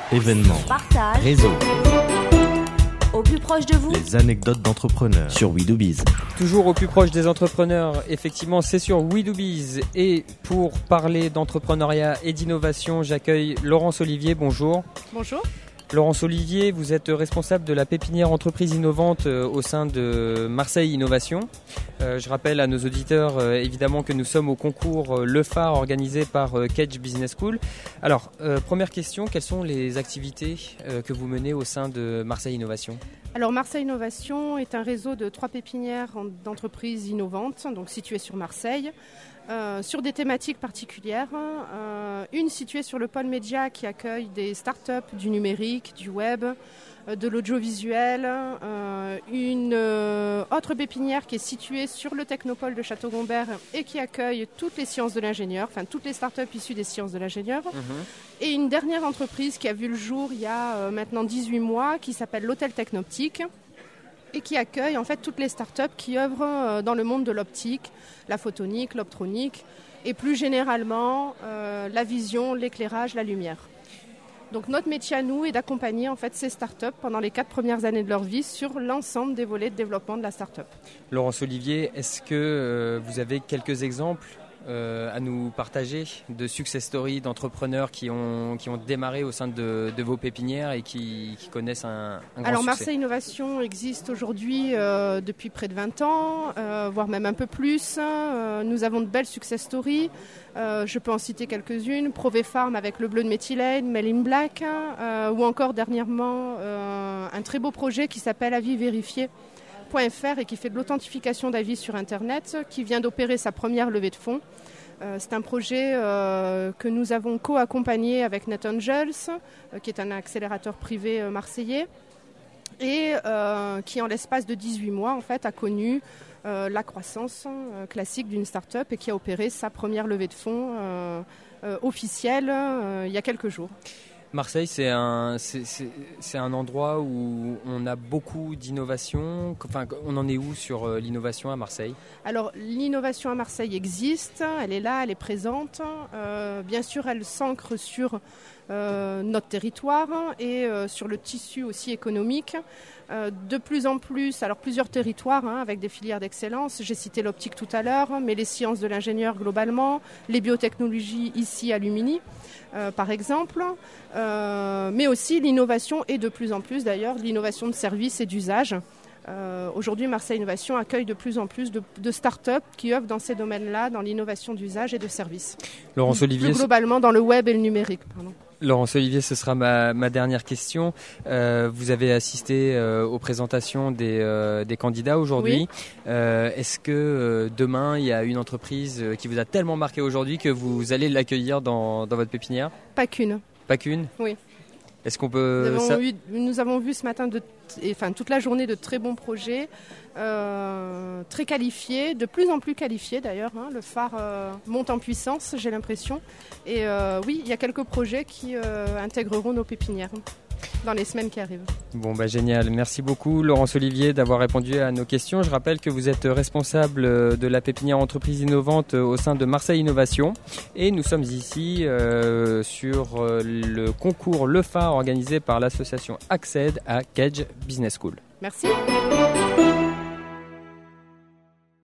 événements, partage, réseau, au plus proche de vous. les anecdotes d'entrepreneurs sur We Do Biz. Toujours au plus proche des entrepreneurs, effectivement c'est sur We Do Biz. Et pour parler d'entrepreneuriat et d'innovation, j'accueille Laurence Olivier, bonjour. Bonjour. Laurence Olivier, vous êtes responsable de la pépinière entreprise innovante au sein de Marseille Innovation. Je rappelle à nos auditeurs évidemment que nous sommes au concours Le Phare organisé par Kedge Business School. Alors, première question, quelles sont les activités que vous menez au sein de Marseille Innovation ? Alors Marseille Innovation est un réseau de 3 pépinières d'entreprises innovantes, donc situées sur Marseille, sur des thématiques particulières. Une située sur le pôle média qui accueille des startups du numérique, du web, de l'audiovisuel. Une autre pépinière qui est située sur le technopôle de Château-Gombert et qui accueille toutes les sciences de l'ingénieur, enfin toutes les startups issues des sciences de l'ingénieur. Et une dernière entreprise qui a vu le jour il y a maintenant 18 mois qui s'appelle l'Hôtel Technoptique et qui accueille en fait toutes les startups qui œuvrent dans le monde de l'optique, la photonique, l'optronique et plus généralement la vision, l'éclairage, la lumière. Donc notre métier à nous est d'accompagner en fait ces startups pendant les 4 premières années de leur vie sur l'ensemble des volets de développement de la startup. Laurence Olivier, est-ce que vous avez quelques exemples à nous partager de success stories d'entrepreneurs qui ont démarré au sein de vos pépinières et qui connaissent un grand Alors succès. Marseille Innovation existe aujourd'hui depuis près de 20 ans, voire même un peu plus. Nous avons de belles success stories. Je peux en citer quelques-unes. Provefarm avec le bleu de méthylène, Men in Black, ou encore dernièrement un très beau projet qui s'appelle Avis Vérifié. Et qui fait de l'authentification d'avis sur Internet, qui vient d'opérer sa première levée de fonds. C'est un projet que nous avons co-accompagné avec NetAngels, qui est un accélérateur privé marseillais, et qui en l'espace de 18 mois en fait, a connu la croissance classique d'une start-up et qui a opéré sa première levée de fonds officielle il y a quelques jours. Marseille, c'est un endroit où on a beaucoup d'innovation. Enfin, on en est où sur l'innovation à Marseille ? Alors, l'innovation à Marseille existe, elle est là, elle est présente. Bien sûr, elle s'ancre sur notre territoire et sur le tissu aussi économique. De plus en plus, alors plusieurs territoires avec des filières d'excellence. J'ai cité l'optique tout à l'heure, mais les sciences de l'ingénieur globalement, les biotechnologies ici à Lumini, par exemple. Mais aussi l'innovation et de plus en plus d'ailleurs l'innovation de services et d'usage. Aujourd'hui, Marseille Innovation accueille de plus en plus de start-up qui œuvrent dans ces domaines-là, dans l'innovation d'usage et de services. Laurence Olivier, plus globalement dans le web et le numérique. Laurence Olivier, ce sera ma dernière question. Vous avez assisté aux présentations des candidats aujourd'hui. Oui. Est-ce que demain, il y a une entreprise qui vous a tellement marqué aujourd'hui que vous allez l'accueillir dans votre pépinière ? Pas qu'une. Pas qu'une ? Oui. Est-ce qu'on peut... Nous avons vu ce matin, toute la journée, de très bons projets, très qualifiés, de plus en plus qualifiés d'ailleurs. Le phare monte en puissance, j'ai l'impression. Et oui, il y a quelques projets qui intégreront nos pépinières dans les semaines qui arrivent. Bon, génial. Merci beaucoup Laurence Olivier d'avoir répondu à nos questions. Je rappelle que vous êtes responsable de la pépinière entreprise innovante au sein de Marseille Innovation. Et nous sommes ici sur le concours Le Phare organisé par l'association Accède à Kedge Business School. Merci.